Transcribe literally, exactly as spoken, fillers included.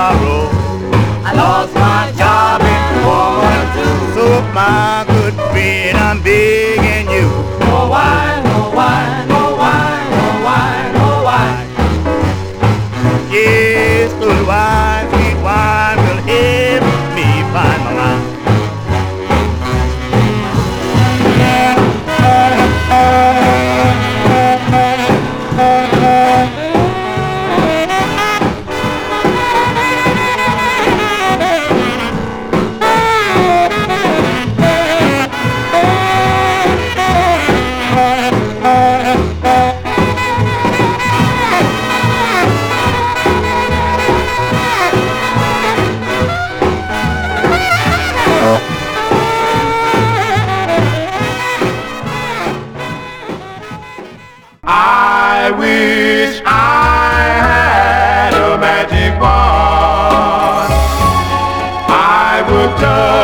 tomorrow. I lost my job in World War Two. So my good friend, I'm begging you. No wine, no wine, no wine, no wine, no wine. Yes, good wine, sweet wine will help me find my mind. I wish I had a magic wand. I would just